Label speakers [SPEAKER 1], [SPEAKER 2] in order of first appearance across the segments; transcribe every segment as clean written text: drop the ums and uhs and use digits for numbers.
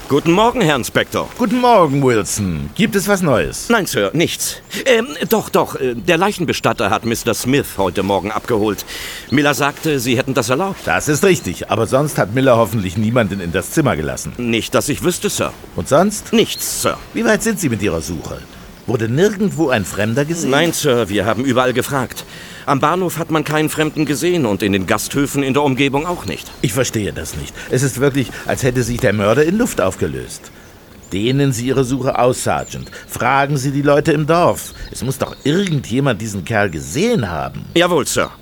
[SPEAKER 1] Guten Morgen, Herr Inspektor.
[SPEAKER 2] Guten Morgen, Wilson. Gibt es was Neues?
[SPEAKER 1] Nein, Sir, nichts. Doch. Der Leichenbestatter hat Mr. Smith heute Morgen abgeholt. Miller sagte, Sie hätten das erlaubt.
[SPEAKER 2] Das ist richtig, aber sonst hat Miller hoffentlich niemanden in das Zimmer gelassen.
[SPEAKER 1] Nicht, dass ich wüsste, Sir.
[SPEAKER 2] Und sonst?
[SPEAKER 1] Nichts, Sir.
[SPEAKER 2] Wie weit sind Sie mit Ihrer Suche? Wurde nirgendwo ein Fremder gesehen?
[SPEAKER 1] Nein, Sir, wir haben überall gefragt. Am Bahnhof hat man keinen Fremden gesehen und in den Gasthöfen in der Umgebung auch nicht.
[SPEAKER 2] Ich verstehe das nicht. Es ist wirklich, als hätte sich der Mörder in Luft aufgelöst. Dehnen Sie Ihre Suche aus, Sergeant. Fragen Sie die Leute im Dorf. Es muss doch irgendjemand diesen Kerl gesehen haben.
[SPEAKER 1] Jawohl, Sir.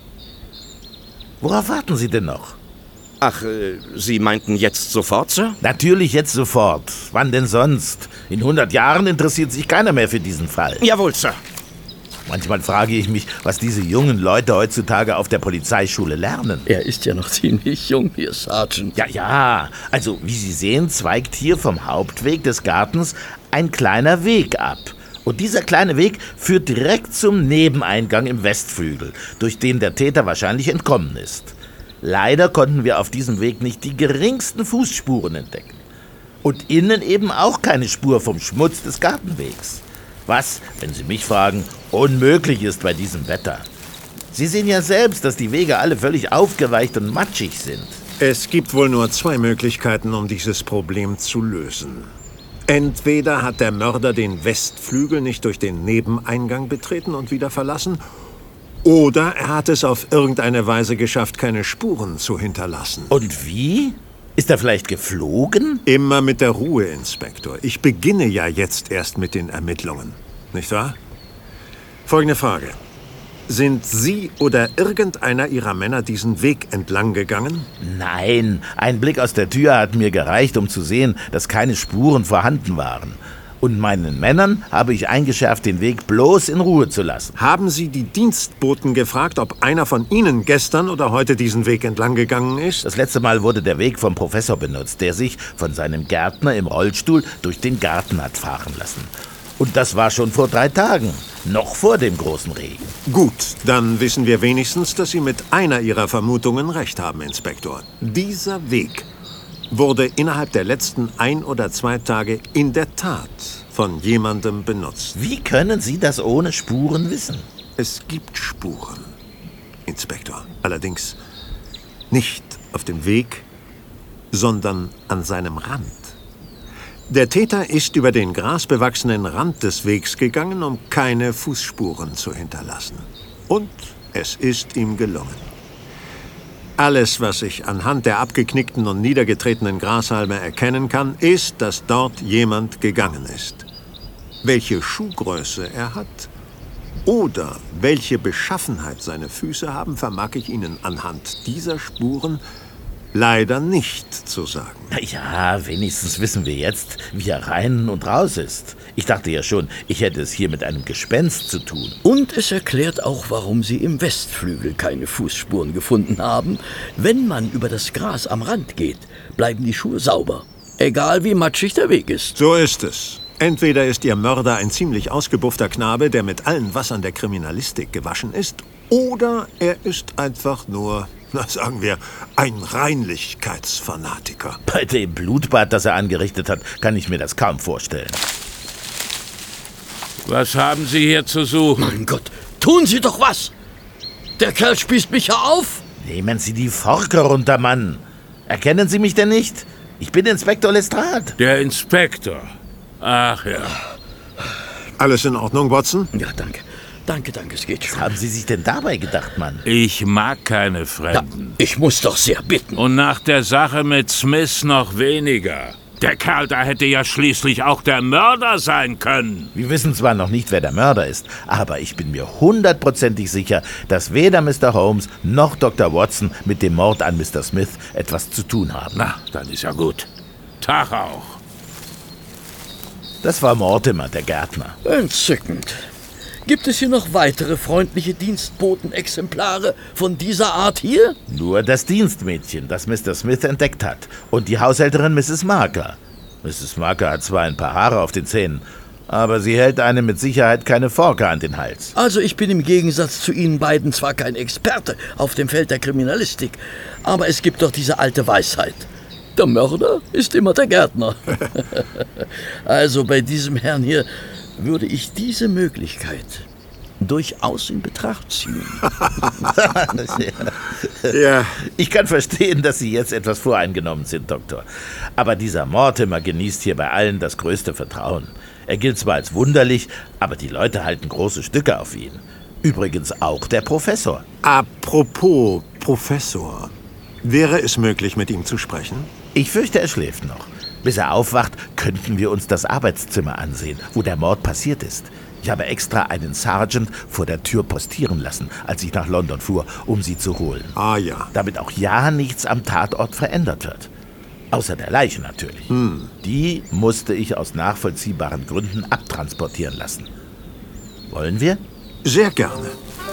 [SPEAKER 2] Worauf warten Sie denn noch?
[SPEAKER 1] Ach, Sie meinten jetzt sofort, Sir?
[SPEAKER 2] Natürlich jetzt sofort. Wann denn sonst? In 100 Jahren interessiert sich keiner mehr für diesen Fall.
[SPEAKER 1] Jawohl, Sir.
[SPEAKER 2] Manchmal frage ich mich, was diese jungen Leute heutzutage auf der Polizeischule lernen.
[SPEAKER 3] Er ist ja noch ziemlich jung hier, Sergeant.
[SPEAKER 2] Ja. Also, wie Sie sehen, zweigt hier vom Hauptweg des Gartens ein kleiner Weg ab. Und dieser kleine Weg führt direkt zum Nebeneingang im Westflügel, durch den der Täter wahrscheinlich entkommen ist. Leider konnten wir auf diesem Weg nicht die geringsten Fußspuren entdecken. Und innen eben auch keine Spur vom Schmutz des Gartenwegs. Was, wenn Sie mich fragen, unmöglich ist bei diesem Wetter. Sie sehen ja selbst, dass die Wege alle völlig aufgeweicht und matschig sind.
[SPEAKER 4] Es gibt wohl nur zwei Möglichkeiten, um dieses Problem zu lösen. Entweder hat der Mörder den Westflügel nicht durch den Nebeneingang betreten und wieder verlassen, oder er hat es auf irgendeine Weise geschafft, keine Spuren zu hinterlassen.
[SPEAKER 2] Und wie? Ist er vielleicht geflogen?
[SPEAKER 4] Immer mit der Ruhe, Inspektor. Ich beginne ja jetzt erst mit den Ermittlungen. Nicht wahr? Folgende Frage. Sind Sie oder irgendeiner Ihrer Männer diesen Weg entlang gegangen?
[SPEAKER 2] Nein, ein Blick aus der Tür hat mir gereicht, um zu sehen, dass keine Spuren vorhanden waren. Und meinen Männern habe ich eingeschärft, den Weg bloß in Ruhe zu lassen.
[SPEAKER 4] Haben Sie die Dienstboten gefragt, ob einer von Ihnen gestern oder heute diesen Weg entlang gegangen ist?
[SPEAKER 2] Das letzte Mal wurde der Weg vom Professor benutzt, der sich von seinem Gärtner im Rollstuhl durch den Garten hat fahren lassen. Und das war schon vor 3 Tagen, noch vor dem großen Regen.
[SPEAKER 4] Gut, dann wissen wir wenigstens, dass Sie mit einer Ihrer Vermutungen recht haben, Inspektor. Dieser Weg wurde innerhalb der letzten 1 oder 2 Tage in der Tat von jemandem benutzt.
[SPEAKER 2] Wie können Sie das ohne Spuren wissen?
[SPEAKER 4] Es gibt Spuren, Inspektor. Allerdings nicht auf dem Weg, sondern an seinem Rand. Der Täter ist über den grasbewachsenen Rand des Wegs gegangen, um keine Fußspuren zu hinterlassen. Und es ist ihm gelungen. Alles, was ich anhand der abgeknickten und niedergetretenen Grashalme erkennen kann, ist, dass dort jemand gegangen ist. Welche Schuhgröße er hat oder welche Beschaffenheit seine Füße haben, vermag ich Ihnen anhand dieser Spuren leider nicht zu sagen.
[SPEAKER 2] Ja, wenigstens wissen wir jetzt, wie er rein und raus ist. Ich dachte ja schon, ich hätte es hier mit einem Gespenst zu tun.
[SPEAKER 3] Und es erklärt auch, warum Sie im Westflügel keine Fußspuren gefunden haben. Wenn man über das Gras am Rand geht, bleiben die Schuhe sauber. Egal wie matschig der Weg ist.
[SPEAKER 4] So ist es. Entweder ist Ihr Mörder ein ziemlich ausgebuffter Knabe, der mit allen Wassern der Kriminalistik gewaschen ist, oder er ist einfach nur, sagen wir, ein Reinlichkeitsfanatiker.
[SPEAKER 2] Bei dem Blutbad, das er angerichtet hat, kann ich mir das kaum vorstellen.
[SPEAKER 5] Was haben Sie hier zu suchen?
[SPEAKER 3] Mein Gott, tun Sie doch was! Der Kerl spießt mich ja auf!
[SPEAKER 2] Nehmen Sie die Forke runter, Mann. Erkennen Sie mich denn nicht? Ich bin Inspektor Lestrade.
[SPEAKER 5] Der Inspektor. Ach ja.
[SPEAKER 4] Alles in Ordnung, Watson?
[SPEAKER 3] Ja, danke. Danke, es geht schon.
[SPEAKER 2] Was haben Sie sich denn dabei gedacht, Mann?
[SPEAKER 5] Ich mag keine
[SPEAKER 3] Ja,
[SPEAKER 5] Fremden.
[SPEAKER 3] ich muss doch sehr bitten.
[SPEAKER 5] Und nach der Sache mit Smith noch weniger. Der Kerl da hätte ja schließlich auch der Mörder sein können.
[SPEAKER 2] Wir wissen zwar noch nicht, wer der Mörder ist, aber ich bin mir 100%ig sicher, dass weder Mr. Holmes noch Dr. Watson mit dem Mord an Mr. Smith etwas zu tun haben.
[SPEAKER 5] Na, dann ist ja gut. Tag auch.
[SPEAKER 2] Das war Mortimer, der Gärtner.
[SPEAKER 3] Entzückend. Gibt es hier noch weitere freundliche Dienstbotenexemplare von dieser Art hier?
[SPEAKER 2] Nur das Dienstmädchen, das Mr. Smith entdeckt hat. Und die Haushälterin Mrs. Marker. Mrs. Marker hat zwar ein paar Haare auf den Zähnen, aber sie hält einem mit Sicherheit keine Forke an den Hals.
[SPEAKER 3] Also ich bin im Gegensatz zu Ihnen beiden zwar kein Experte auf dem Feld der Kriminalistik, aber es gibt doch diese alte Weisheit. Der Mörder ist immer der Gärtner. Also bei diesem Herrn hier würde ich diese Möglichkeit durchaus in Betracht ziehen.
[SPEAKER 4] Ja.
[SPEAKER 2] Ich kann verstehen, dass Sie jetzt etwas voreingenommen sind, Doktor. Aber dieser Mortimer genießt hier bei allen das größte Vertrauen. Er gilt zwar als wunderlich, aber die Leute halten große Stücke auf ihn. Übrigens auch der Professor.
[SPEAKER 4] Apropos Professor. Wäre es möglich, mit ihm zu sprechen?
[SPEAKER 2] Ich fürchte, er schläft noch. Bis er aufwacht, könnten wir uns das Arbeitszimmer ansehen, wo der Mord passiert ist. Ich habe extra einen Sergeant vor der Tür postieren lassen, als ich nach London fuhr, um sie zu holen.
[SPEAKER 4] Ah ja.
[SPEAKER 2] Damit auch ja nichts am Tatort verändert wird. Außer der Leiche natürlich. Die musste ich aus nachvollziehbaren Gründen abtransportieren lassen. Wollen wir?
[SPEAKER 4] Sehr gerne.